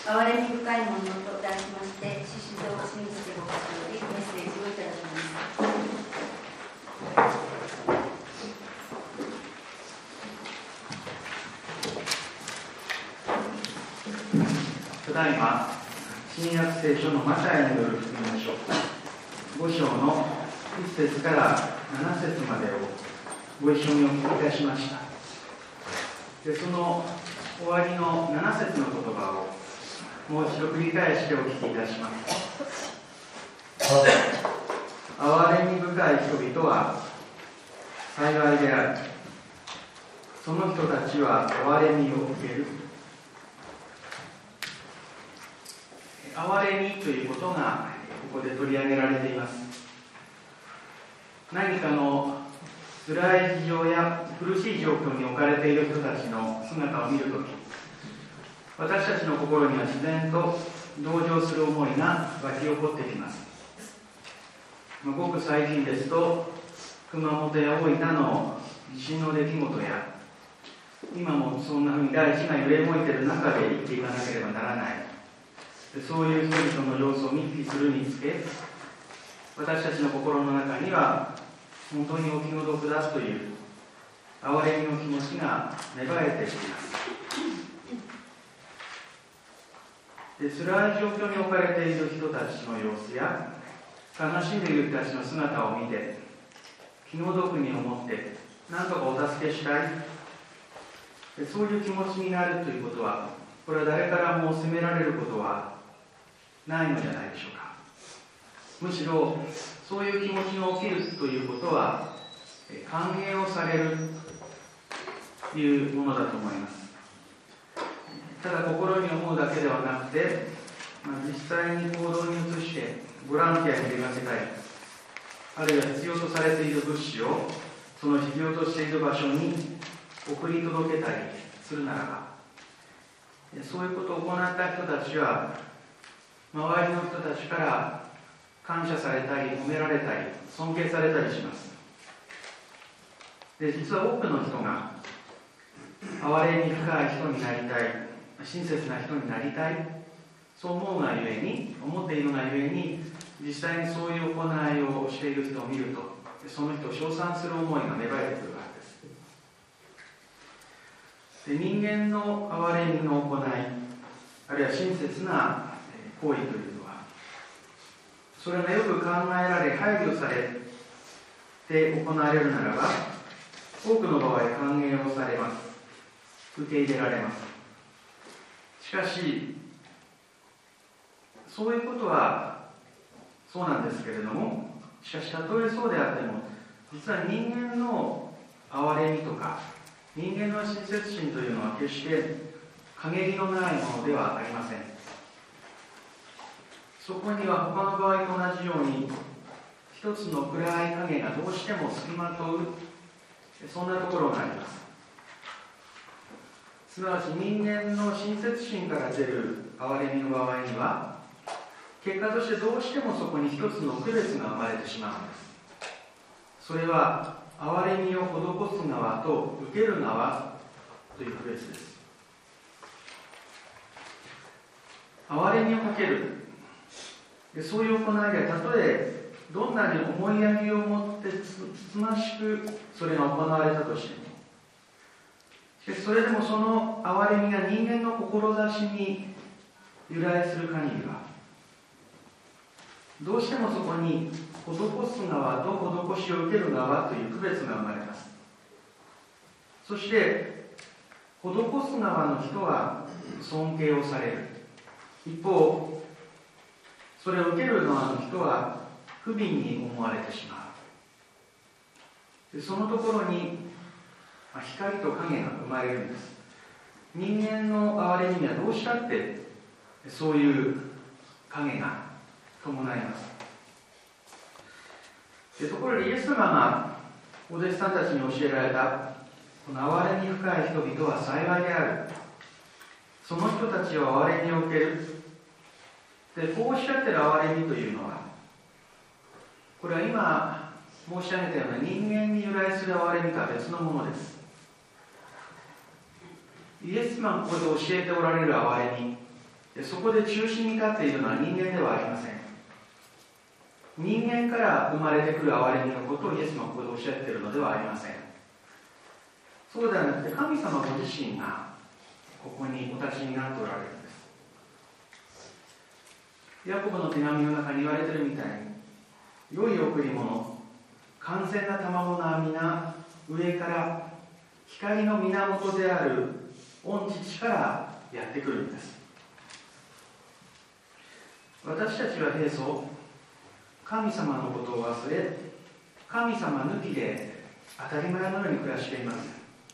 憐れみ深いものと題しまして、宍戸清水家牧師よりメッセージをいただきます。 ただいま、新約聖書のマタイによる福音書5章の1節から7節までをご一緒にお聞きいたしました。で、その終わりの7節の言葉をもう一度繰り返してお聞きいたします。憐れみ深い人々は幸いである。その人たちは憐れみを受ける。憐れみということがここで取り上げられています。何かの辛い事情や苦しい状況に置かれている人たちの姿を見るとき、私たちの心には自然と同情する思いが湧き起こってきます。ごく最近ですと、熊本や大分の地震の出来事や、今もそんなふうに大地が揺れ動いている中で生きていかなければならない、そういう人々の様子を見聞きするにつけ、私たちの心の中には本当にお気の毒だという憐れみの気持ちが芽生えています。で、辛い状況に置かれている人たちの様子や悲しんでいる人たちの姿を見て気の毒に思って何とかお助けしたい、でそういう気持ちになるということは、これは誰からも責められることはないのじゃないでしょうか。むしろそういう気持ちが起きるということは歓迎をされるというものだと思います。ただ心に思うだけではなくて、実際に行動に移してボランティアに出かけたり、あるいは必要とされている物資をその必要としている場所に送り届けたりするならば、そういうことを行った人たちは周りの人たちから感謝されたり褒められたり尊敬されたりします。で、実は多くの人が憐れみ深い人になりたい、親切な人になりたい、そう思うがゆえに、思っているがゆえに、実際にそういう行いをしている人を見ると、その人を称賛する思いが芽生えてくるわけです。で、人間の憐れみの行い、あるいは親切な行為というのは、それがよく考えられ配慮されて行われるならば、多くの場合歓迎をされます。受け入れられます。しかしそういうことはそうなんですけれども、しかしたとえそうであっても、実は人間の憐れみとか人間の親切心というのは決して陰りのないものではありません。そこには他の場合と同じように一つの暗い影がどうしても付きまとう、そんなところがあります。すなわち人間の親切心から出る憐れみの場合には、結果としてどうしてもそこに一つの区別が生まれてしまうんです。それは憐れみを施す側と受ける側という区別です。憐れみをかける、そういう行いではたとえどんなに思いやりを持ってつつましくそれが行われたとしても、しかしそれでもその憐れみが人間の志に由来する限りは、どうしてもそこに施す側と施しを受ける側という区別が生まれます。そして施す側の人は尊敬をされる。一方、それを受ける側の人は不憫に思われてしまう。で、そのところに光と影が生まれるんです。人間の憐れみにはどうしたってそういう影が伴います。で、ところでイエス様がお弟子さんたちに教えられたこの憐れみ深い人々は幸いである、その人たちは憐れみを受ける、でこうおっしゃっている憐れみというのは、これは今申し上げたような人間に由来する憐れみとは別のものです。イエス様がここで教えておられる憐れみ、 そこで中心に立っているのは人間ではありません。人間から生まれてくる憐れみのことをイエスもここでおっしゃっているのではありません。そうではなくて、神様ご自身がここにお立ちになっておられるんです。ヤコブの手紙の中に言われているみたいに、良い贈り物、完全な賜物は皆上から光の源である御父からやってくるんです。私たちは平素、神様のことを忘れ、神様抜きで当たり前のように暮らしています。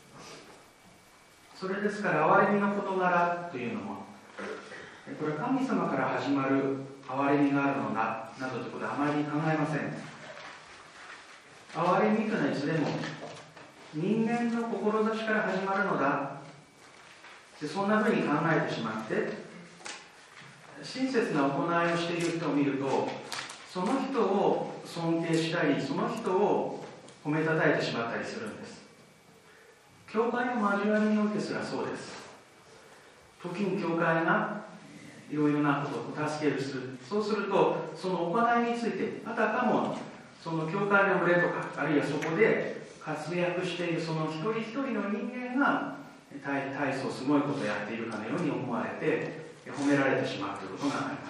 それですから憐れみの事柄というのも、これは神様から始まる憐れみがあるのだなどということはあまり考えません。憐れみというのはいつでも人間の志から始まるのだ。でそんなふうに考えてしまって、親切な行いをしている人を見ると、その人を尊敬したり、その人を褒めたたえてしまったりするんです。教会の交わりにおいてすらそうです。時に教会がいろいろなことを助けるする。そうすると、その行いについて、あたかもその教会の群れとか、あるいはそこで活躍しているその一人一人の人間が大層すごいことをやっているかのように思われて、褒められてしまうということがあります。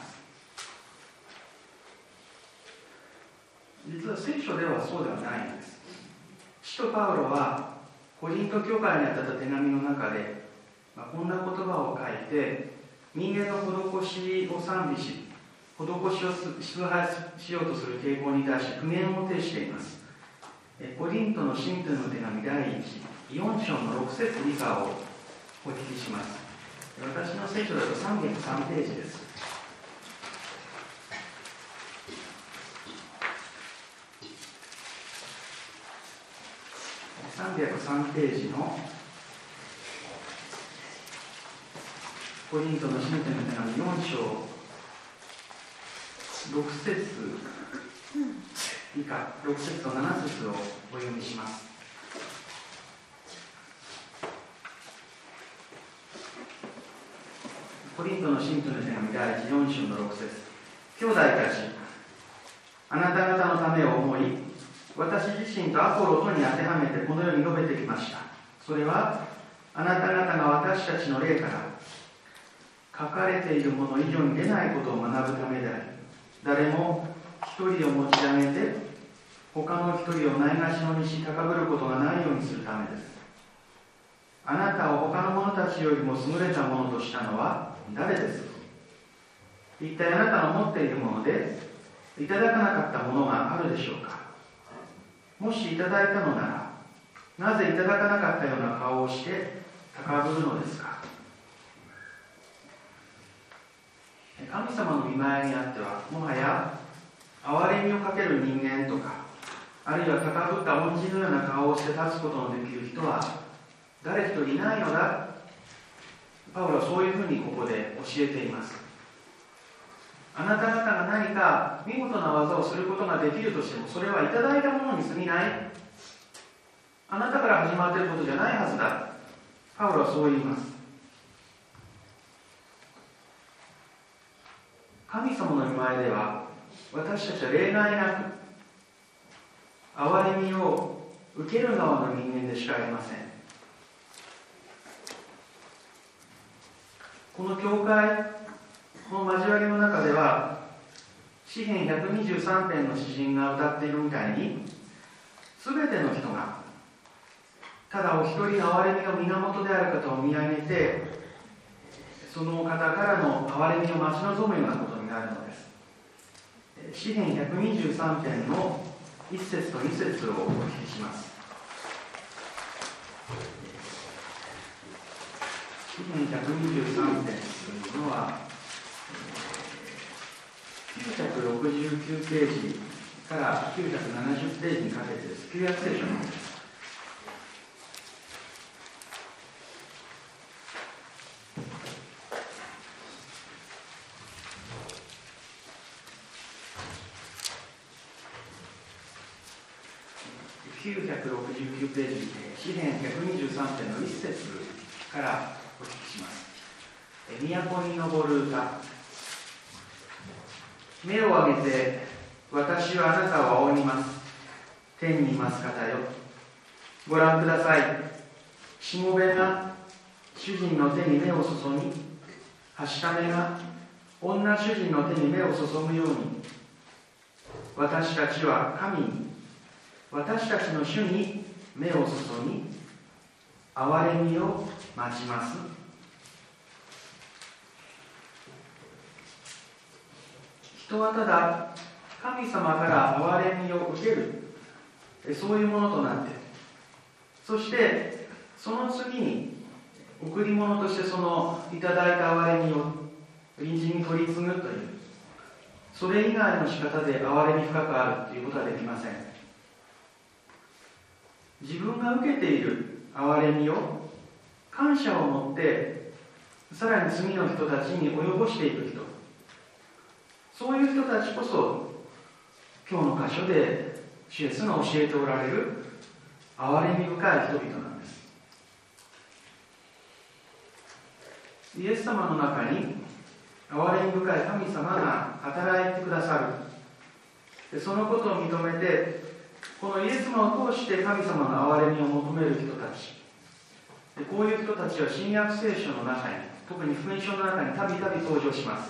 実は聖書ではそうではないんです。使徒パウロはコリント教会にあった手紙の中で、こんな言葉を書いて、人間の施しを賛美し、施しを崇拝しようとする傾向に対して苦言を呈しています。コリントの信徒の手紙第4章の6節以下をお聞きします。私の聖書だと303ページです。303ページのコリントの信徒の手紙4章6節以下、6節と7節をお読みします。コリントの信徒の手紙第4章の6節。兄弟たち、あなた方のためを思い、私自身とアポロとに当てはめてこのように述べてきました。それはあなた方が私たちの霊から書かれているもの以上に出ないことを学ぶためであり、誰も一人を持ち上げて他の一人をないがしろにし高ぶることがないようにするためです。あなたを他の者たちよりも優れたものとしたのは誰ですか。一体あなたの持っているものでいただかなかったものがあるでしょうか。もしいただいたのなら、なぜいただかなかったような顔をして高ぶるのですか。神様の御前にあっては、もはや憐れみをかける人間とか、あるいは高ぶった恩人のような顔をして立つことのできる人は誰一人いないのだ。パウロはそういうふうにここで教えています。あなた方が何か見事な技をすることができるとしても、それはいただいたものに過ぎない。あなたから始まっていることじゃないはずだ。パウロはそう言います。神様の御前では、私たちは例外なく憐れみを受ける側の人間でしかありません。この教会、この交わりの中では、詩編123編の詩人が歌っているみたいに、すべての人がただお一人の憐れみの源である方を見上げて、その方からの憐れみを待ち望むようなことになるのです。詩編123編の1節と2節をお聞きします。詩編123編というのは969ページから970ページにかけてです。旧約聖書のです。969ページ、詩編123編の1節からお聞きします。 都に昇る歌。目を上げて私はあなたを仰ぎます。天にいます方よ、ご覧ください。しもべが主人の手に目を注ぎ、はしためが女主人の手に目を注ぐように、私たちは神に、私たちの主に目を注ぎ、憐れみを待ちます。人はただ神様から憐れみを受ける、そういうものとなって、そしてその次に贈り物としてそのいただいた憐れみを隣人に取り継ぐという、それ以外の仕方で憐れみ深くあるということはできません。自分が受けている憐れみを感謝を持ってさらに次の人たちに及ぼしていく人、そういう人たちこそ今日の箇所で主イエスが教えておられる憐れみ深い人々なんです。イエス様の中に憐れみ深い神様が働いてくださる。そのことを認めて、このイエス様を通して神様の憐れみを求める人たち、こういう人たちは新約聖書の中に、特に福音書の中にたびたび登場します。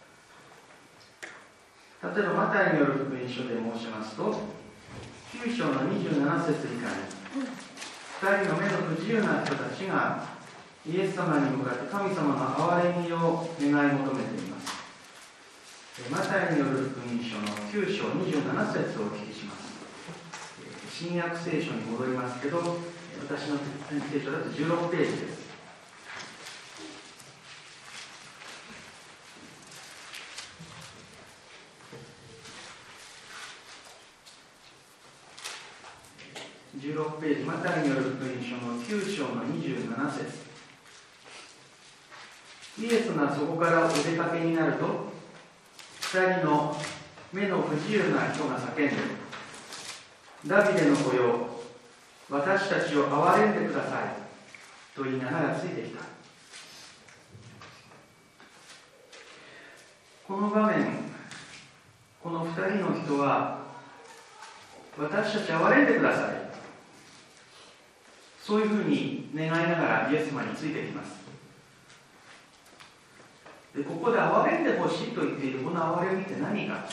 例えばマタイによる福音書で申しますと、9章の27節以下に、2人の目の不自由な人たちがイエス様に向かって神様の憐れみを願い求めています。マタイによる福音書の9章27節をお聞きします。新約聖書に戻りますけど、私の聖書だと16ページです。16ページ、マタイによる福音書の9章の27節。イエスがそこからお出かけになると、2人の目の不自由な人が叫んで、ダビデの子よ、私たちを憐れんでくださいと言いながらついてきた。この場面、この2人の人は、私たち憐れんでください、そういうふうに願いながらイエス様についてきます。で、ここで憐れんでほしいと言っているこの憐れみって何か、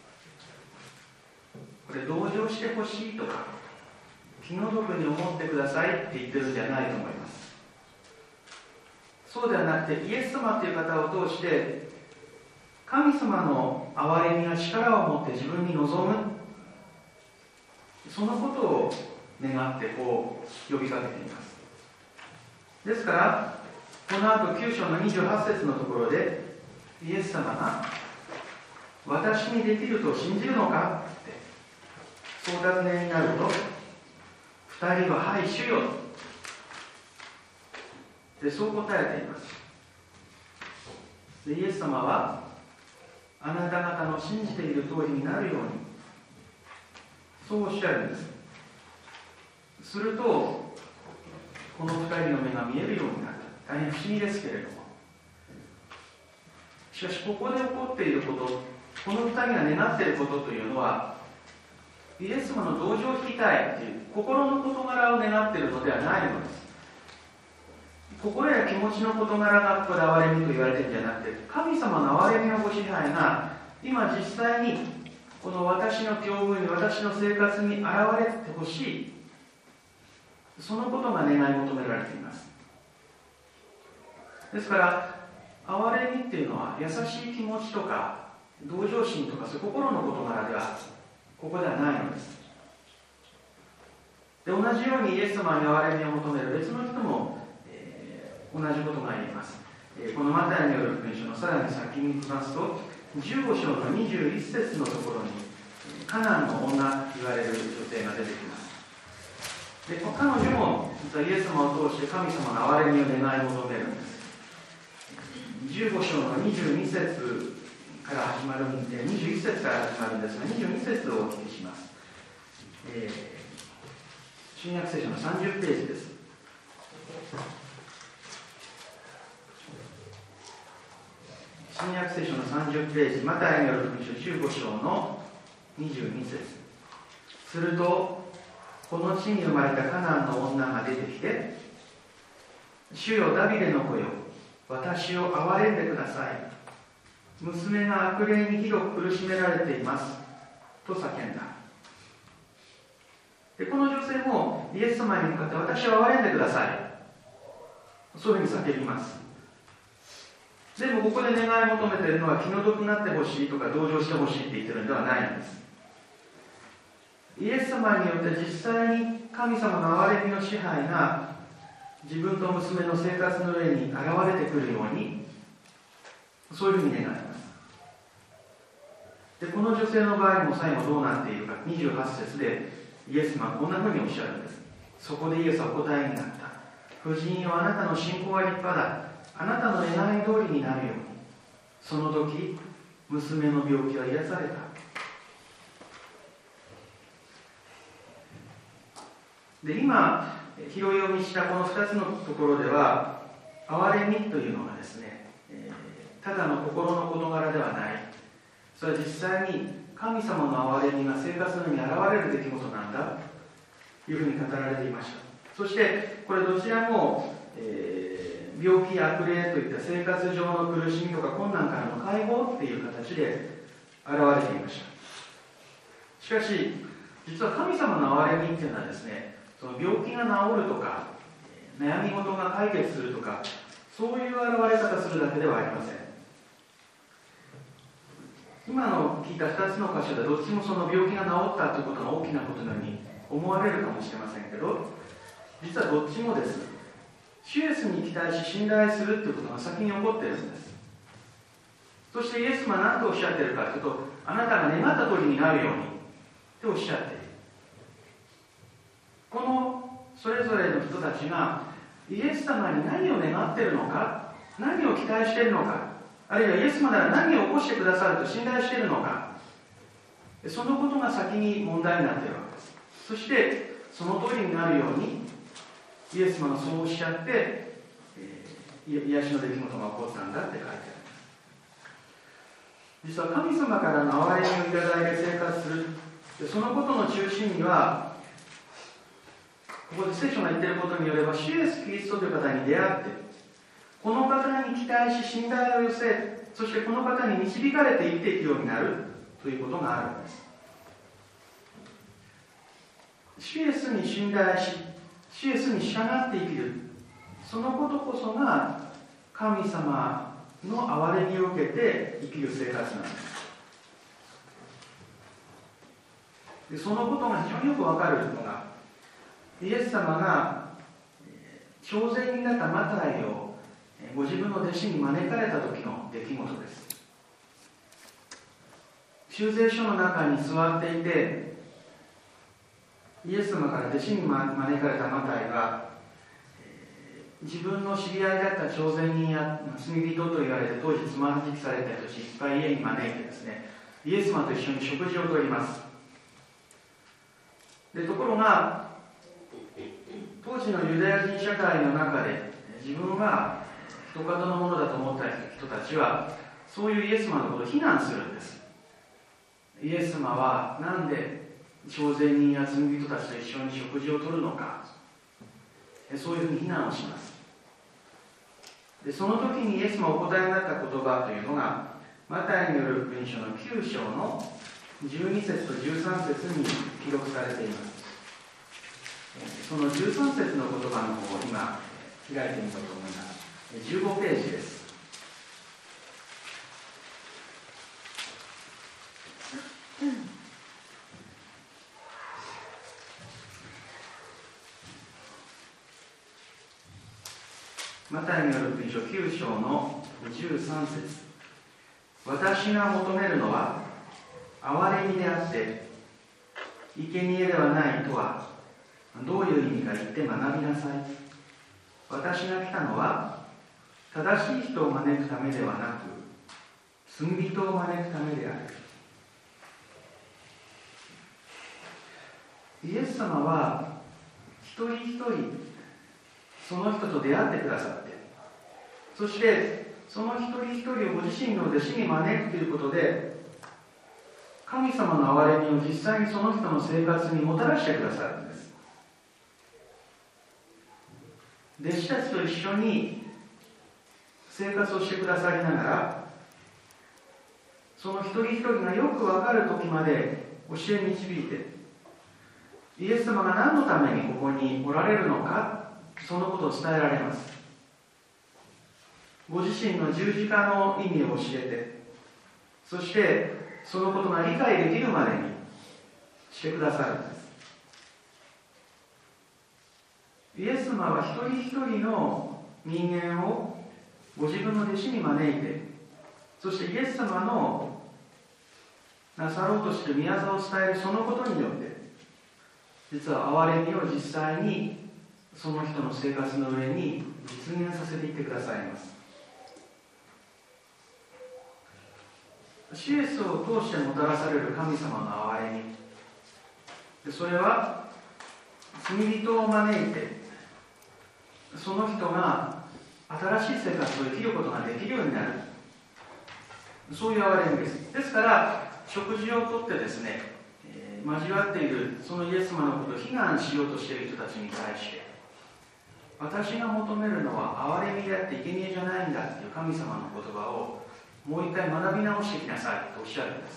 これ同情してほしいとか気の毒に思ってくださいって言ってるんじゃないと思います。そうではなくて、イエス様という方を通して神様の憐れみが力を持って自分に臨む、そのことを願ってこう呼びかけています。ですからこの後9章の28節のところで、イエス様が私にできると信じるのかってそう尋ねになると、2人ははい主よでそう答えています。でイエス様はあなた方の信じている通りになるようにそうおっしゃるんです。するとこの2人の目が見えるようになる。大変不思議ですけれども、しかしここで起こっていること、この2人が願っていることというのは、イエス様の同情を引きたいという心の事柄を願っているのではないのです。心や気持ちの事柄がここで憐れみと言われているんじゃなくて、神様の憐れみのご支配が今実際にこの私の境遇に、私の生活に現れてほしい、そのことが願い求められています。ですから憐れみっていうのは優しい気持ちとか同情心とかそういう心の事柄ではここではないのです。で同じようにイエス様に憐れみを求める別の人も、同じことが言えます。このマタイによる福音書のさらに先に行きますと、15章の21節のところにカナンの女と言われる女性が出てきます。で彼女も実はイエス様を通して神様の憐れみを願い求めるんです。15章の22節から始まるんで、21節から始まるんですが、22節をお聞きします。新約聖書の30ページです。 新約聖書の30ページ、マタイによる福音書15章の22節。すると、この地に生まれたカナンの女が出てきて、主よダビデの子よ、私を憐れんでください。娘が悪霊にひどく苦しめられています。と叫んだ。で、この女性もイエス様に向かって私を憐れんでください。そういうふうに叫びます。でもここで願い求めているのは気の毒になってほしいとか同情してほしいって言ってるんではないんです。イエス様によって実際に神様の憐れみの支配が自分と娘の生活の上に現れてくるように、そういうふうに願います。で、この女性の場合も最後どうなっているか、28節でイエス様はこんなふうにおっしゃるんです。そこでイエスはお答えになった。夫人よ、あなたの信仰は立派だ。あなたの願い通りになるように。その時、娘の病気は癒された。で、今拾い読みしたこの2つのところでは、憐れみというのがですね、ただの心の事柄ではない。それは実際に神様の憐れみが生活の上に現れる出来事なんだというふうに語られていました。そしてこれどちらも、病気や悪霊といった生活上の苦しみとか困難からの解放っていう形で現れていました。しかし実は神様の憐れみっていうのはですね、その病気が治るとか悩み事が解決するとか、そういう現れ方するだけではありません。今の聞いた2つの箇所でどっちもその病気が治ったということが大きなことのように思われるかもしれませんけど、実はどっちもです。主イエスに期待し信頼するということが先に起こっているんです。そしてイエス様は何とおっしゃっているかというと、あなたが願った通りになるようにとおっしゃっている。このそれぞれの人たちがイエス様に何を願っているのか、何を期待しているのか、あるいはイエス様なら何を起こしてくださると信頼しているのか、そのことが先に問題になっているわけです。そしてその通りになるようにイエス様がそうおっしゃって、癒しの出来事が起こったんだって書いてあります。実は神様からの憐れみをいただいて生活する、そのことの中心には、ここで聖書が言っていることによれば、主イエスキリストという方に出会って、この方に期待し信頼を寄せ、そしてこの方に導かれて生きていくようになるということがあるんです。主イエスに信頼し、主イエスに従って生きる、そのことこそが神様の憐れみを受けて生きる生活なんです。で、そのことが非常によくわかるのが、イエス様が徴税になったマタイをご自分の弟子に招かれた時の出来事です。修税所の中に座っていて、イエス様から弟子に招かれたマタイは、自分の知り合いだった徴税人や罪人と言われて当時つまずきされた人たちいっぱい家に招いてですね、イエス様と一緒に食事をとります。で、ところが当時のユダヤ人社会の中で自分は人方のものだと思った人たちはそういうイエス様のことを非難するんです。イエス様はなんで徴税人や罪人たちと一緒に食事をとるのか、そういうふうに非難をします。で、その時にイエス様がお答えになった言葉というのがマタイによる福音書の9章の12節と13節に記録されています。その13節の言葉の方を今開いてみようと思います。15ページです。マタイによる福音書9章の13節。私が求めるのは憐れみであって生贄ではないとはどういう意味か言って学びなさい。私が来たのは正しい人を招くためではなく罪人を招くためである。イエス様は一人一人その人と出会ってくださって、そしてその一人一人をご自身の弟子に招くということで、神様の憐れみを実際にその人の生活にもたらしてくださるんです。弟子たちと一緒に生活をしてくださりながら、その一人一人がよく分かる時まで教え導いて、イエス様が何のためにここにおられるのか、そのことを伝えられます。ご自身の十字架の意味を教えて、そしてそのことが理解できるまでにしてくださるんです。イエス様は一人一人の人間をご自分の弟子に招いて、そしてイエス様のなさろうとしている御業を伝えるそのことによって、実は憐れみを実際にその人の生活の上に実現させていってくださいます。主イエスを通してもたらされる神様の憐れみ、それは罪人を招いて、その人が新しい生活を生きることができるようになる、そういう憐れみです。ですから食事をとってですね、交わっているそのイエス様のことを非難しようとしている人たちに対して、私が求めるのは憐れみであって生贄じゃないんだっていう神様の言葉をもう一回学び直してきなさいとおっしゃるんです。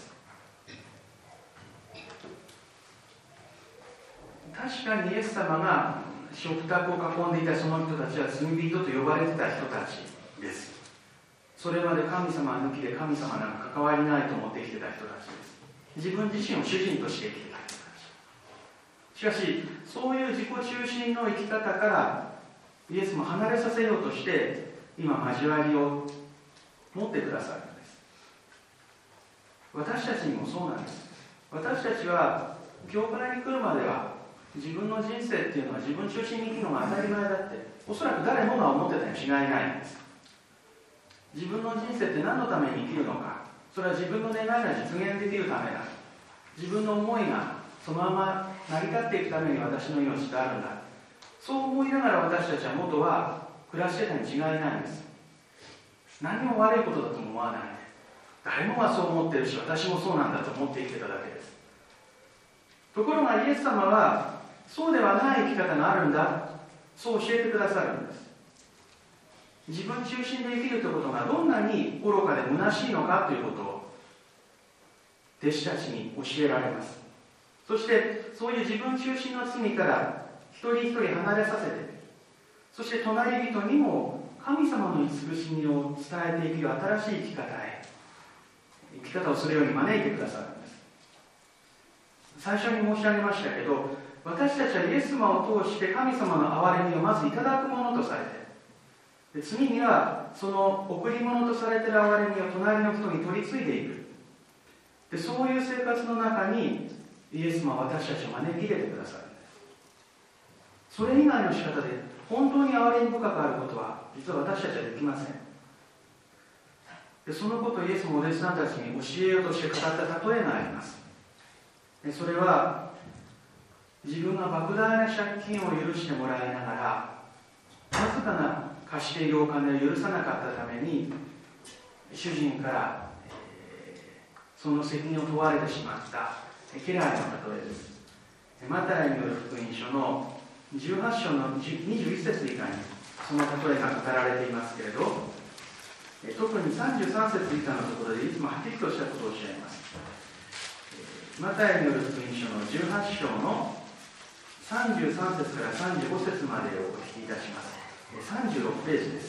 確かにイエス様が食卓を囲んでいたその人たちは罪人と呼ばれてた人たちです。それまで神様抜きで神様なんか関わりないと思って生きてた人たちです。自分自身を主人として生きてた人たち。しかしそういう自己中心の生き方からイエスも離れさせようとして今交わりを持ってくださるんです。私たちにもそうなんです。私たちは教会に来るまでは自分の人生っていうのは自分中心に生きるのが当たり前だっておそらく誰もが思ってたに違いないんです。自分の人生って何のために生きるのか、それは自分の願いが実現できるためだ、自分の思いがそのまま成り立っていくために私の命があるんだ、そう思いながら私たちは元は暮らしてたに違いないんです。何も悪いことだとも思わない。誰もがそう思ってるし、私もそうなんだと思って生きてただけです。ところがイエス様はそうではない生き方があるんだ、そう教えてくださるんです。自分中心で生きるということがどんなに愚かで虚しいのかということを弟子たちに教えられます。そしてそういう自分中心の罪から一人一人離れさせて、そして隣人にも神様の慈しみを伝えていく新しい生き方へ、生き方をするように招いてくださるんです。最初に申し上げましたけど、私たちはイエス様を通して神様の憐れみをまずいただくものとされて、次にはその贈り物とされている憐れみを隣の人に取り継いでいく。でそういう生活の中にイエス様は私たちを招き入れてくださるんです。それ以外の仕方で本当に憐れみ深くあることは実は私たちはできません。でそのことをイエスもお弟子さんたちに教えようとして語った例えがあります。でそれは自分が莫大な借金を許してもらいながらわずかな貸しているお金を許さなかったために主人から、その責任を問われてしまった家来の例えです。マタイによる福音書の18章の21節以下にその例えが語られていますけれど、特に33節以下のところでいつもはっきりとしたことをおっしゃいます。マタイによる福音書の18章の33節から35節までをお聞きいたします。36ページです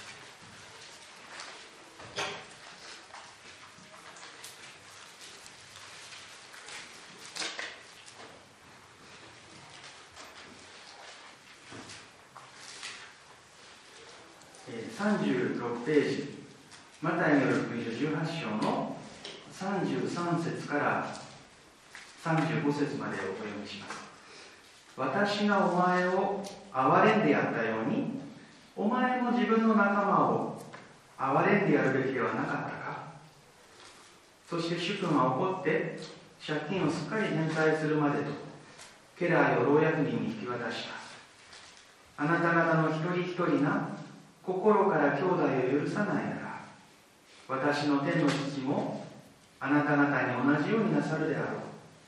。36ページ、マタイによる福音書18章の33節から35節までをお読みします。私がお前を憐れんでやったように、お前も自分の仲間を憐れんでやるべきではなかったか。そして主君は怒って借金をすっかり返済するまでと家来を牢役人に引き渡した。あなた方の一人一人が心から兄弟を許さないなら、 私の天の父もあなた方に同じようになさるであろう。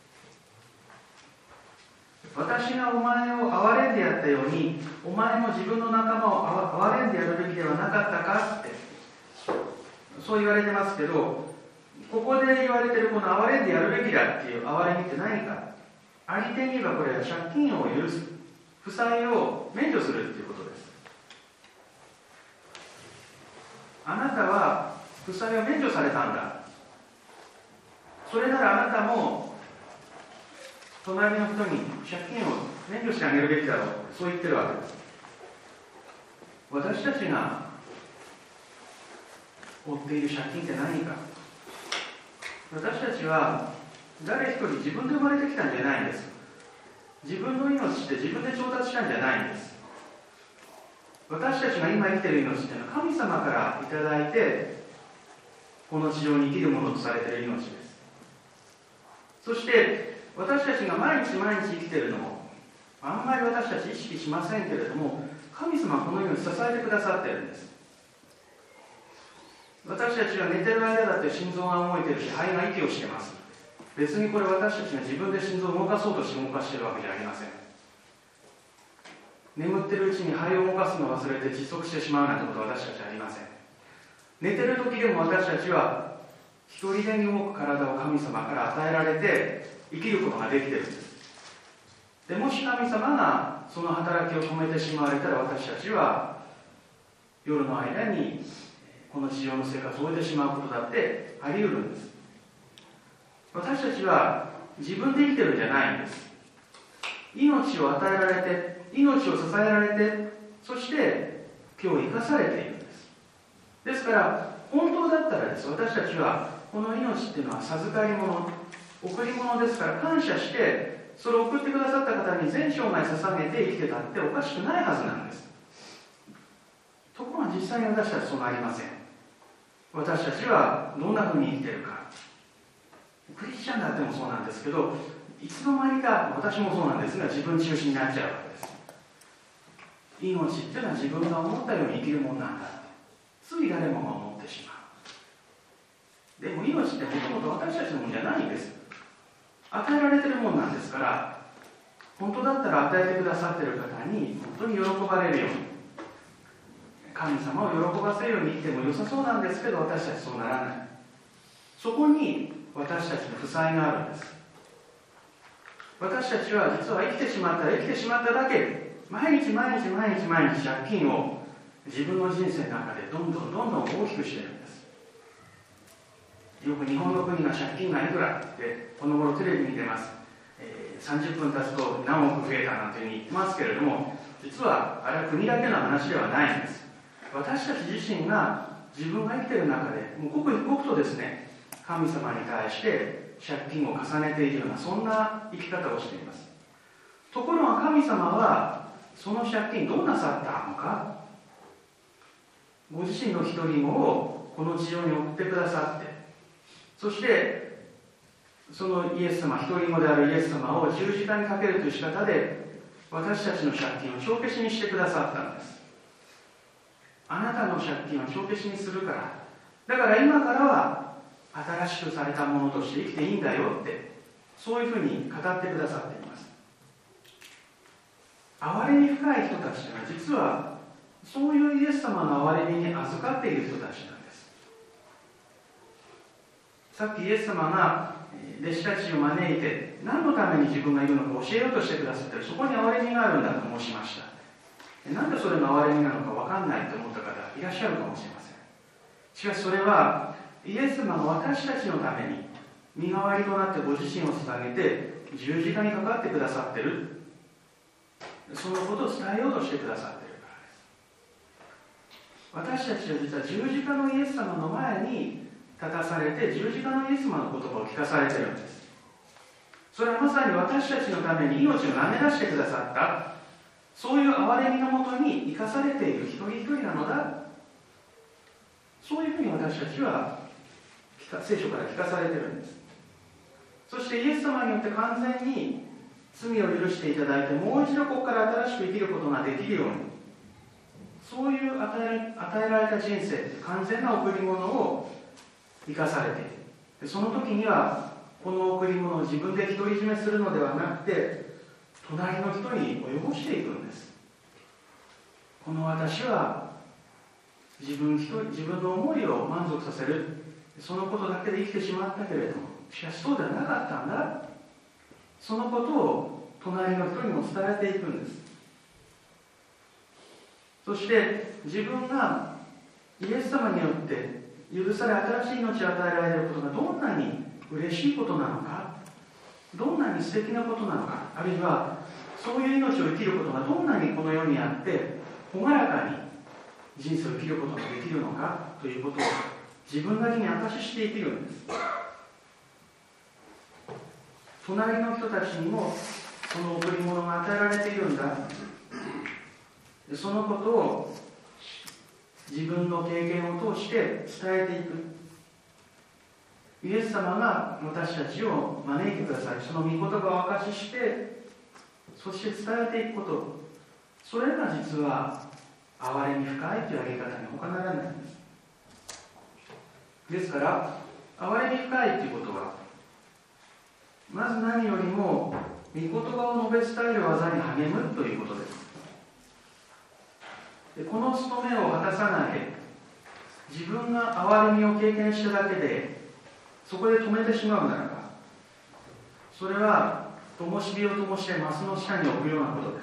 私がお前を憐れんでやったように、お前も自分の仲間を憐れんでやるべきではなかったかって、そう言われてますけど、ここで言われているこの憐れんでやるべきだっていう憐れみって何か、ありてに言えばこれは借金を許す、負債を免除するっていうことです。あなたは負債を免除されたんだ。それならあなたも隣の人に借金を免除してあげるべきだろう、そう言ってるわけです。私たちが負っている借金って何か。私たちは誰一人自分で生まれてきたんじゃないんです。自分の命って自分で調達したんじゃないんです。私たちが今生きている命っていうのは神様からいただいてこの地上に生きるものとされている命です。そして私たちが毎日毎日生きているのもあんまり私たち意識しませんけれども、神様はこのように支えてくださっているんです。私たちは寝てる間だって心臓が動いてるし、肺が息をしてます。別にこれ私たちが自分で心臓を動かそうとして動かしているわけじゃありません。眠ってるうちに肺を動かすのを忘れて窒息してしまうなんてことは私たちはありません。寝てる時でも私たちは一人でに動く体を神様から与えられて生きることができているんです。でもし神様がその働きを止めてしまわれたら、私たちは夜の間にこの地上の生活を終えてしまうことだってあり得るんです。私たちは自分で生きてるんじゃないんです。命を与えられて、命を支えられて、そして今日生かされているんです。ですから本当だったらです、私たちはこの命っていうのは授かり物、贈り物ですから感謝して、それを送ってくださった方に全生涯捧げて生きてたっておかしくないはずなんです。ところが実際に私たちそうなりません。私たちはどんなふうに生きているか。クリスチャンだってもそうなんですけど、いつの間にか私もそうなんですが、自分中心になっちゃうわけです。命っていうのは自分が思ったように生きるもんなんだってつい誰もが思ってしまう。でも命ってもともと私たちのものじゃないんです。与えられてるもんなんですから、本当だったら与えてくださっている方に本当に喜ばれるように、神様を喜ばせるように生きても良さそうなんですけど、私たちそうならない。そこに私たちの負債があるんです。私たちは実は生きてしまっただけ、毎日毎日毎日毎日借金を自分の人生の中でどんどん大きくしているんです。よく日本の国が借金がいくらってこの頃テレビに出ます。30分経つと何億増えたなんていうふうに言ってますけれども、実はあれは国だけの話ではないんです。私たち自身が自分が生きている中でもう刻一刻とですね、神様に対して借金を重ねているような、そんな生き方をしています。ところが神様はその借金どうなさったのか。ご自身の一人子をこの地上に送ってくださって、そしてそのイエス様、一人子であるイエス様を十字架にかけるという仕方で私たちの借金を帳消しにしてくださったんです。あなたの借金は帳消しにするから、だから今からは新しくされたものとして生きていいんだよって、そういうふうに語ってくださっています。憐れみ深い人たちというのは実はそういうイエス様の憐れみに預かっている人たちなんです。さっきイエス様が弟子たちを招いて何のために自分がいるのか教えようとしてくださっている、そこに憐れみがあるんだと申しました。なんでそれが憐れみなのか分かんないと思った方いらっしゃるかもしれません。しかしそれはイエス様が私たちのために身代わりとなってご自身を捧げて十字架にかかってくださっている、そのことを伝えようとしてくださっているからです。私たちは実は十字架のイエス様の前に立たされて十字架のイエス様の言葉を聞かされているんです。それはまさに私たちのために命を投げ出してくださった、そういう憐れみのもとに生かされている一人一人なのだ、そういうふうに私たちは聖書から聞かされているんです。そしてイエス様によって完全に罪を許していただいて、もう一度ここから新しく生きることができるように、そういう与えられた人生、完全な贈り物を生かされている。その時にはこの贈り物を自分で独り占めするのではなくて、隣の人に及ぼしていくんです。この私は自分の思いを満足させる、そのことだけで生きてしまったけれども、しかしそうではなかったんだ、そのことを隣の人にも伝えていくんです。そして自分がイエス様によって許され、新しい命を与えられることがどんなに嬉しいことなのか、どんなに素敵なことなのか、あるいはそういう命を生きることがどんなにこの世にあって朗らかに人生を生きることができるのかということを自分なりに証しして生きるんです。隣の人たちにもその贈り物が与えられているんだ、そのことを自分の経験を通して伝えていく。イエス様が私たちを招いてください、その御言葉を明かしして、そして伝えていくこと、それが実は憐れみ深いという挙げ方に他ならないんです。ですから憐れみ深いということは、まず何よりも御言葉を述べ伝える技に励むということです。でこの務めを果たさないで、自分が憐れみを経験しただけでそこで止めてしまうならば、それは灯火を灯してマスの下に置くようなことです。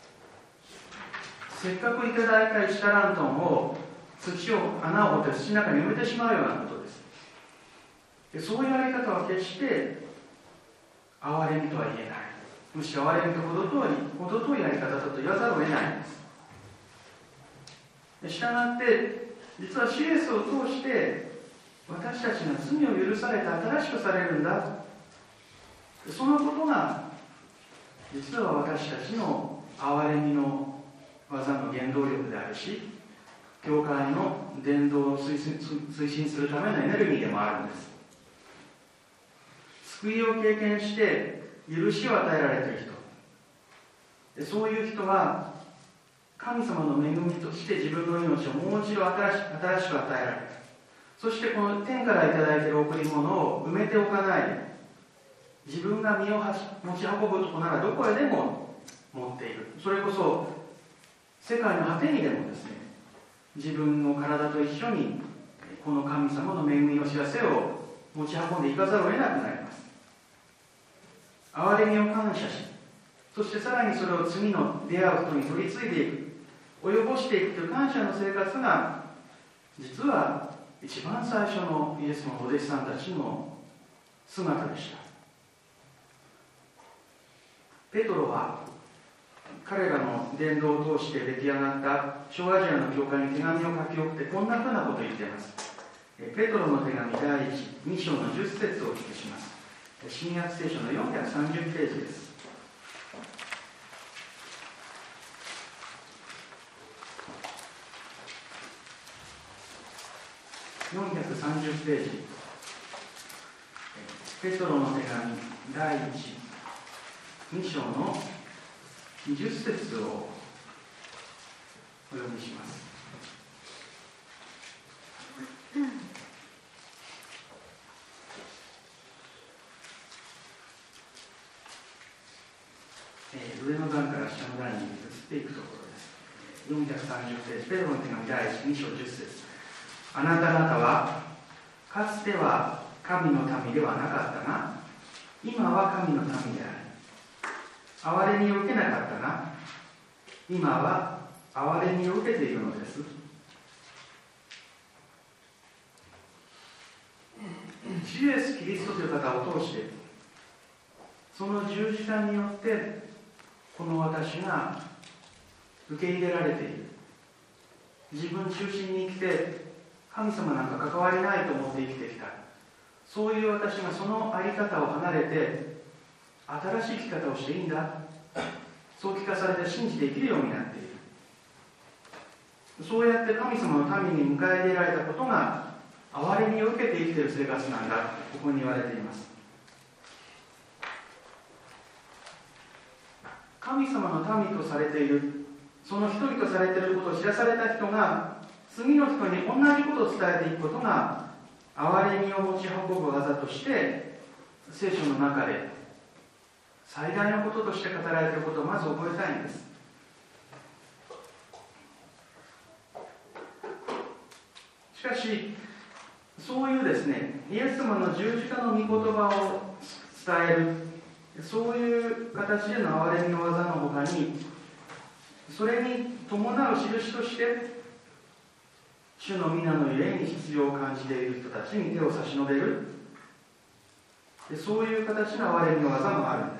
せっかくいただいた1タラントンを穴を掘って土の中に埋めてしまうようなことです。でそういうやり方は決して憐れみとは言えない。むしろ憐れみと程遠いやり方だと言わざるを得ないんです。したがって実はシエスを通して私たちが罪を許されて新しくされるんだ、そのことが実は私たちの憐れみの技の原動力であるし、教会の伝道を推進するためのエネルギーでもあるんです。救いを経験して許しを与えられている人、そういう人は神様の恵みとして自分の命をもう一度新しく与えられる。そしてこの天からいただいている贈り物を埋めておかないで、自分が身を持ち運ぶとこならどこへでも持っている。それこそ世界の果てにでもですね、自分の体と一緒にこの神様の恵みの知らせを持ち運んでいかざるを得なくなります。憐れみを感謝し、そしてさらにそれを次の出会う人に取り継いでいく、及ぼしていくという感謝の生活が、実は一番最初のイエスのお弟子さんたちの姿でした。ペトロは彼らの伝道を通して出来上がった小アジアの教会に手紙を書き送ってこんなふうなことを言っています。ペトロの手紙第2章の10節をお聞きします。新約聖書の430ページです。430ページ、ペトロの手紙第2章の20節をお読みします。上の段から下の段に移っていくところです。430ページ、ペトロの手紙第2章10節。あなた方はかつては神の民ではなかったが、今は神の民である。憐れみを受けなかったが、今は憐れみを受けているのです。主イエス・キリストという方を通して、その十字架によってこの私が受け入れられている。自分中心に生きて神様なんか関わりないと思って生きてきた、そういう私がその在り方を離れて新しい生き方をしていいんだ、そう聞かされて信じて生きるようになっている。そうやって神様の民に迎え入れられたことが憐れみを受けて生きている生活なんだ、ここに言われています。神様の民とされている、その一人とされていることを知らされた人が次の人に同じことを伝えていくことが憐れみを持ち運ぶ技として聖書の中で最大のこととして語られていることをまず覚えたいんです。しかしそういうですね、イエス様の十字架の御言葉を伝える、そういう形での憐れみの技のほかに、それに伴う印として主の皆のゆえに必要を感じている人たちに手を差し伸べる、そういう形の憐れみの技もあるんです。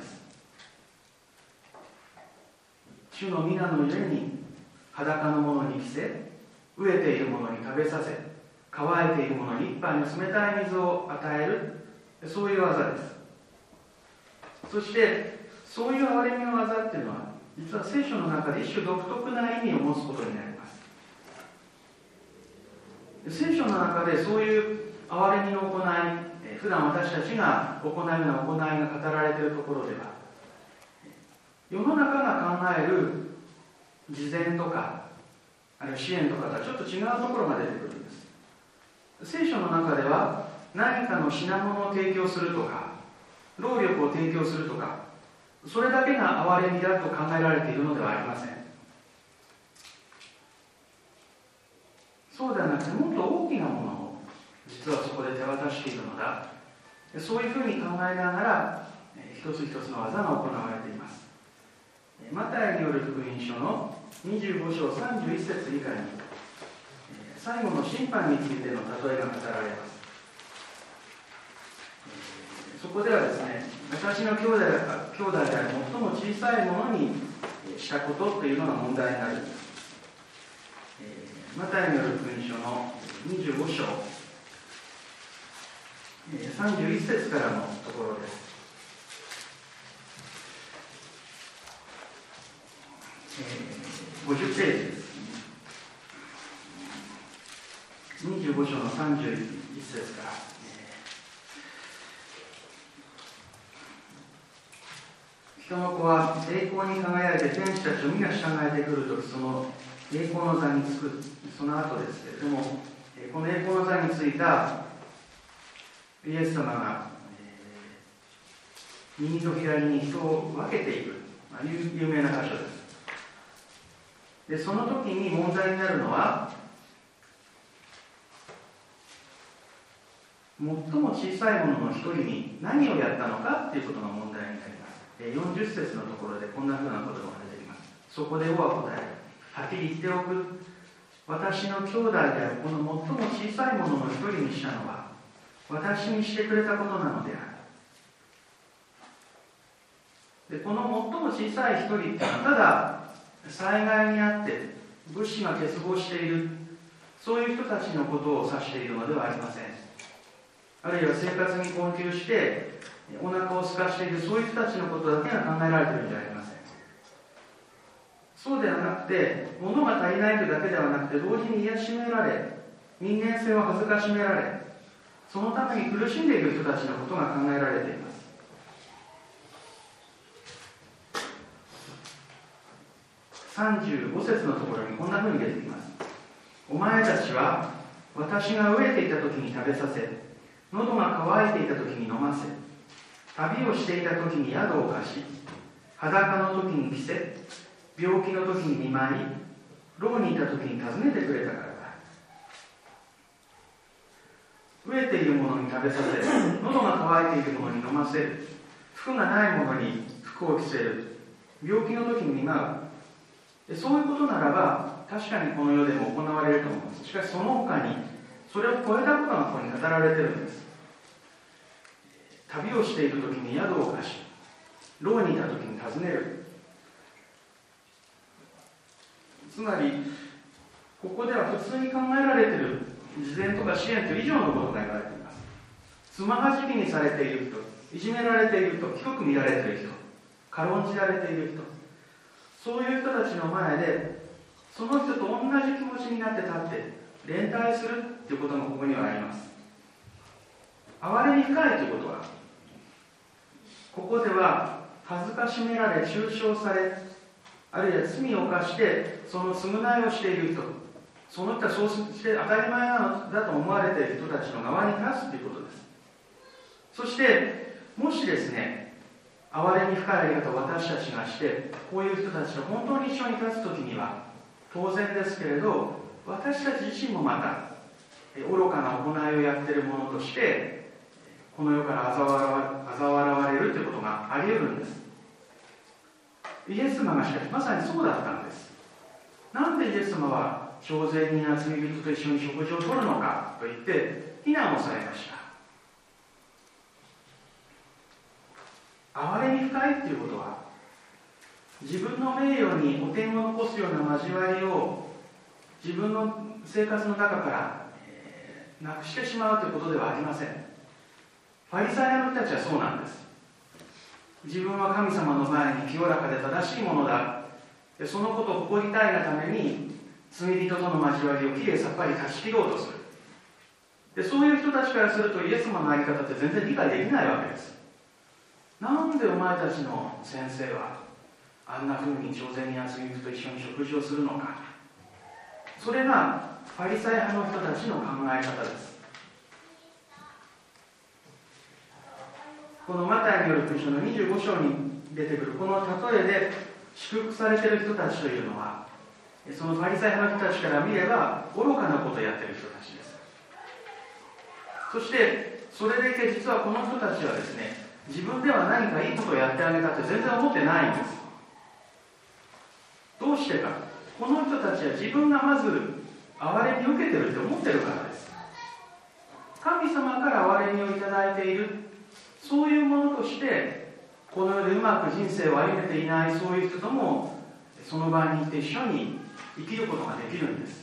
主の皆のゆえに裸の者に着せ、飢えている者に食べさせ、乾いている者に一杯の冷たい水を与える、そういう技です。そしてそういう憐れみの技っていうのは実は聖書の中で一種独特な意味を持つことになります。聖書の中でそういう憐れみの行い、普段私たちが行うような行いが語られているところでは、世の中が考える慈善とかあるいは支援とかとはちょっと違うところが出てくるんです。聖書の中では何かの品物を提供するとか労力を提供するとか、それだけが憐れみだと考えられているのではありません。そうではなくて、もっと大きなものを実はそこで手渡しているのだ、そういうふうに考えながら一つ一つの技が行われています。マタイによる福音書の25章31節以下に最後の審判についての例えが語られます。そこではですね、私の兄弟である最も小さいものにしたことというのが問題になるんです。マタイによる福音書の25章31節からのところです。50ページです。25章の31節から。人の子は栄光に輝いて天使たちを皆従えてくるとき、その栄光の座につく。その後ですけれども、この栄光の座についたイエス様が右と左に人を分けていく、有名な箇所です。でその時に問題になるのは、最も小さいものの一人に何をやったのかということが問題になります。40節のところでこんなふうなことが出てきます。そこで王は答える。はっきり言っておく。私の兄弟であるこの最も小さいものの一人にしたのは私にしてくれたことなのである。でこの最も小さい一人っていうのは、ただ災害にあって物資が欠乏している、そういう人たちのことを指しているのではありません。あるいは生活に困窮してお腹を空かしている、そういう人たちのことだけが考えられているんじゃありません。そうではなくて、物が足りないというだけではなくて、同時に癒しめられ、人間性を恥ずかしめられ、そのために苦しんでいる人たちのことが考えられています。35節のところにこんなふうに出てきます。お前たちは私が飢えていた時に食べさせ、喉が渇いていた時に飲ませ、旅をしていた時に宿を貸し、裸の時に着せ、病気の時に見舞い、牢にいた時に訪ねてくれたからだ。飢えている者に食べさせ、喉が渇いている者に飲ませる、服がない者に服を着せる、病気の時に見舞う。そういうことならば確かにこの世でも行われると思います。しかしその他にそれを超えたことがここに語られているんです。旅をしている時に宿を貸し、牢にいた時に訪ねる。つまりここでは普通に考えられている慈善とか支援と以上のことが言われています。つまはじきにされている人、いじめられている人、低く見られている人、軽んじられている人、そういう人たちの前でその人と同じ気持ちになって立って連帯するということもここにはあります。哀れみ深いということは、ここでは恥ずかしめられ中傷され、あるいは罪を犯してその償いをしている人、 その人はそうして当たり前なのだと思われている人たちの側に立つということです。そしてもしですね、憐れみ深いあり方を私たちがして、こういう人たちと本当に一緒に立つときには、当然ですけれど、私たち自身もまた愚かな行いをやっている者としてこの世から嘲笑われるということがあり得るんです。イエス様がしかしまさにそうだったんです。なんでイエス様は徴税人や罪人と一緒に食事をとるのかと言って非難をされました。憐れみ深いということは、自分の名誉に汚点を残すような交わりを自分の生活の中からなくしてしまうということではありません。ファリサイ派の人たちはそうなんです。自分は神様の前に清らかで正しいものだ、そのことを誇りたいがために罪人との交わりをきれいさっぱり断ち切ろうとする。でそういう人たちからするとイエス様のあり方って全然理解できないわけです。なんでお前たちの先生はあんな風に徴税人や罪人と一緒に食事をするのか。それがファリサイ派の人たちの考え方です。このマタイによる福音書の25章に出てくるこの例えで祝福されている人たちというのは、そのファリサイ派の人たちから見れば愚かなことをやっている人たちです。そしてそれでいて実はこの人たちはですね、自分では何かいいことをやってあげたって全然思ってないんです。どうしてか。この人たちは自分がまず憐れみを受けてるって思ってるからです。神様から憐れみをいただいている、そういうものとしてこの世でうまく人生を歩めていないそういう人ともその場にいて一緒に生きることができるんです。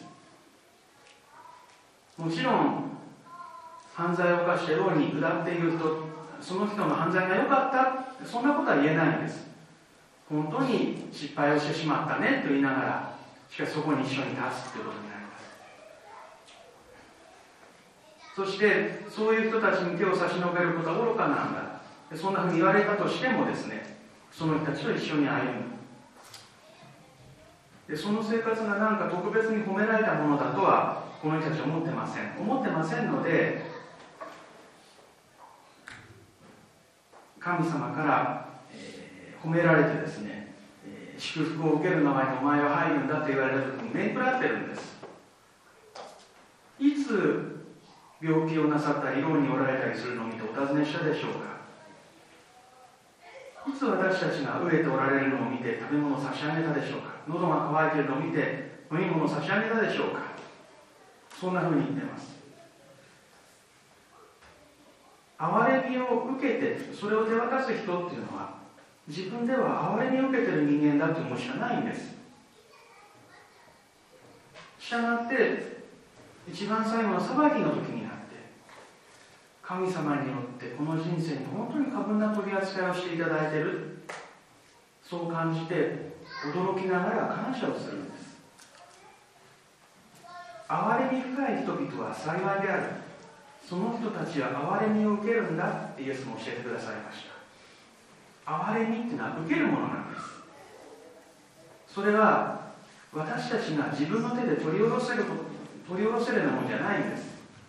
もちろん犯罪を犯して牢に下っている人、その人の犯罪が良かった、そんなことは言えないんです。本当に失敗をしてしまったねと言いながら、しかしそこに一緒に立つということになります。そしてそういう人たちに手を差し伸べることは愚かなんだ、そんなふうに言われたとしてもですね、その人たちと一緒に歩む。でその生活が何か特別に褒められたものだとはこの人たちは思ってませんので、神様から、褒められてですね、祝福を受ける中にお前は入るんだと言われた時に面食らってるんです。いつ病気をなさったり牢におられたりするのを見てお尋ねしたでしょうか。いつ私たちが飢えておられるのを見て食べ物を差し上げたでしょうか。喉が渇いているのを見て飲み物を差し上げたでしょうか。そんなふうに言っています。憐れみを受けてそれを手渡す人っていうのは、自分では憐れみを受けている人間だと思うしかないんです。したがって一番最後の裁きの時になって、神様によってこの人生に本当に過分な取り扱いをしていただいている、そう感じて驚きながら感謝をするんです。憐れみ深い人々は幸いである、その人たちは憐れみを受けるんだってイエスも教えてくださいました。憐れみっていうのは受けるものなんです。それは私たちが自分の手で取り下ろせるようなものじゃないんです。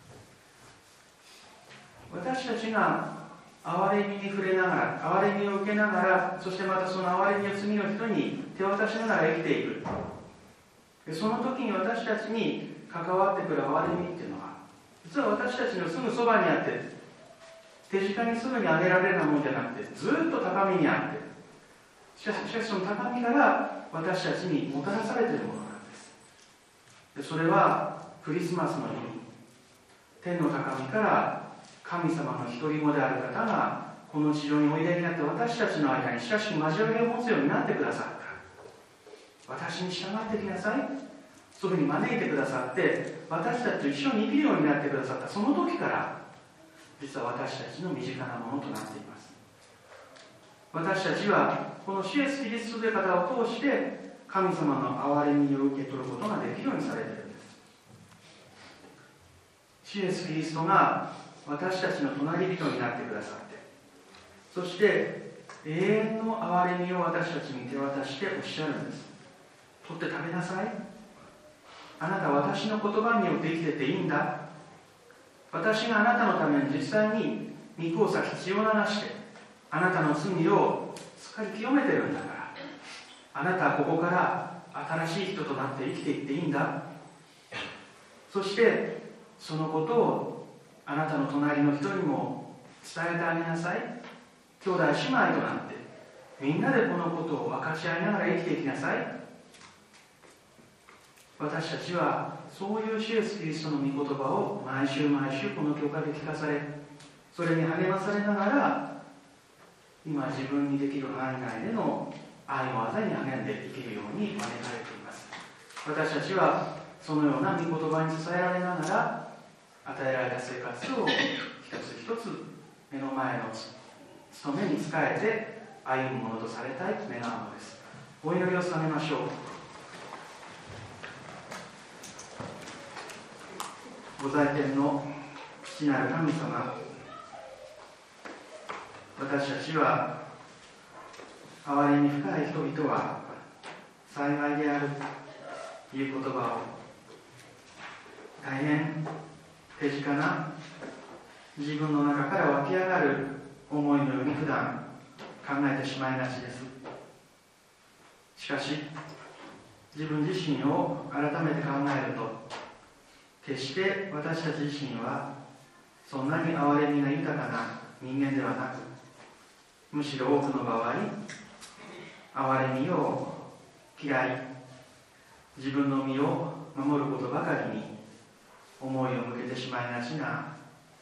私たちが憐れみに触れながら、憐れみを受けながら、そしてまたその憐れみを次の人に手渡しながら生きていく。その時に私たちに関わってくる憐れみっていうのは、実は私たちのすぐそばにあって、手近にすぐにあげられるものじゃなくて、ずっと高みにあって、しかしその高みから私たちにもたらされているものなんです。でそれはクリスマスの日に天の高みから神様の一人子である方がこの地上においでになって、私たちの間に親しく交わりを持つようになってくださった。私に従ってきなさい、そういうふうに招いてくださって、私たちと一緒に生きるようになってくださった。その時から実は私たちの身近なものとなっています。私たちはこの主イエスキリストという方を通して神様の憐れみを受け取ることができるようにされているんです。主イエスキリストが私たちの隣人になってくださって、そして永遠の憐れみを私たちに手渡しておっしゃるんです。取って食べなさい、 あなたは私の言葉によって生きてていいんだ。私があなたのために実際に肉を裂き血を流してあなたの罪をすっかり清めてるんだから、あなたはここから新しい人となって生きていっていいんだ。そしてそのことをあなたの隣の人にも伝えてあげなさい。兄弟姉妹となってみんなでこのことを分かち合いながら生きていきなさい。私たちはそういう主イエスキリストの御言葉を毎週毎週この教会で聞かされ、それに励まされながら今自分にできる範囲内での愛の技に励んで生きるように招かれています。私たちはそのような御言葉に支えられながら与えられた生活を一つ一つ目の前の務めに仕えて歩むものとされたいと願うのです。お祈りを捧げましょう。ご在天の父なる神様、私たちは憐れみ深い人々は幸いであるという言葉を大変手近な自分の中から湧き上がる思いのように普段考えてしまいがちです。しかし自分自身を改めて考えると、決して私たち自身はそんなに憐れみが豊かな人間ではなく、むしろ多くの場合憐れみを嫌い、自分の身を守ることばかりに思いを向けてしまいがちな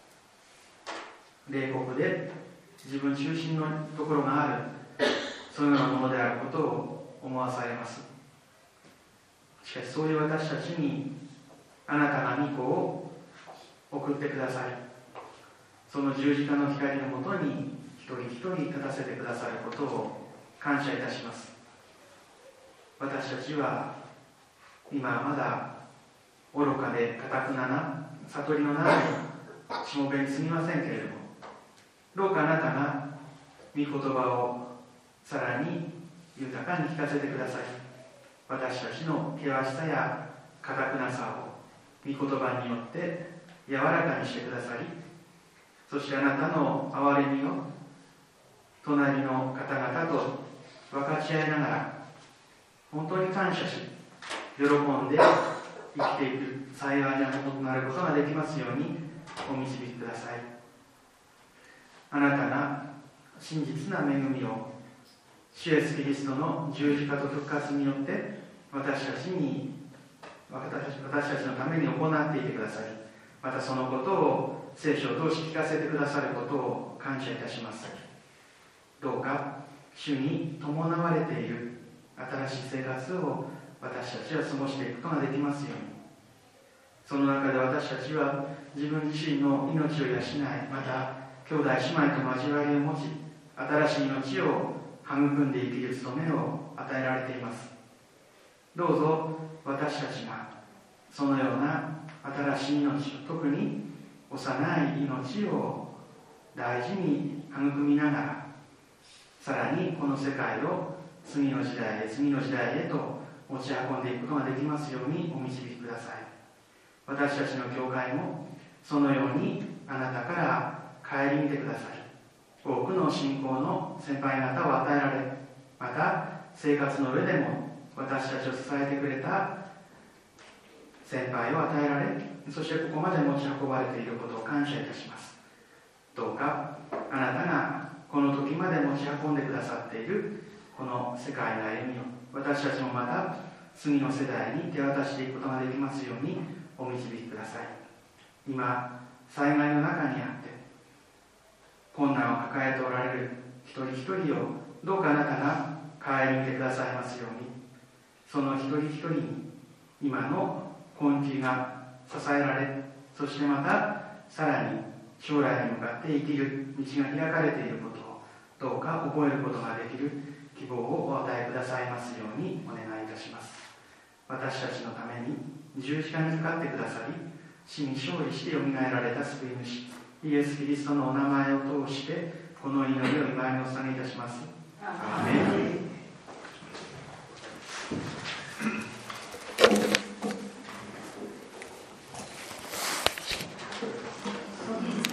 冷酷で自分中心のところがある、そのようなものであることを思わされます。しかしそういう私たちにあなたが御子を送ってください、その十字架の光のもとに一人一人立たせてくださることを感謝いたします。私たちは今まだ愚かで堅くなな悟りのないしもべにすみませんけれども、どうかあなたが御言葉をさらに豊かに聞かせてください。私たちの険しさや堅くなさを御言葉によって柔らかにしてくださり、そしてあなたの憐れみを隣の方々と分かち合いながら本当に感謝し、喜んで生きていく幸いなものとなることができますようにお導きください。あなたが真実な恵みを主イエスキリストの十字架と復活によって私たちのために行っていてくださり、またそのことを聖書を通して聞かせてくださることを感謝いたします。どうか主に伴われている新しい生活を私たちは過ごしていくことができますように、その中で私たちは自分自身の命を養い、また兄弟姉妹と交わりを持ち、新しい命を育んで生きる務めを与えられています。どうぞ私たちがそのような新しい命、特に幼い命を大事に育みながら、さらにこの世界を次の時代へと持ち運んでいくことができますようにお導きください。私たちの教会もそのようにあなたから顧みてください。多くの信仰の先輩方を与えられ、また生活の上でも私たちを支えてくれた先輩を与えられ、そしてここまで持ち運ばれていることを感謝いたします。どうかあなたがこの時まで持ち運んでくださっているこの世界の歩みを私たちもまた次の世代に手渡していくことができますようにお導きください。今災害の中にあって困難を抱えておられる一人一人をどうかあなたが顧みてくださいますように、その一人一人に今の根基が支えられ、そしてまたさらに将来に向かって生きる道が開かれていることをどうか覚えることができる希望をお与えくださいますようにお願いいたします。私たちのために十字架にかかってくださり、死に勝利してよみがえられた救い主イエス・キリストのお名前を通してこの祈りを今にお捧げいたします。アーメン。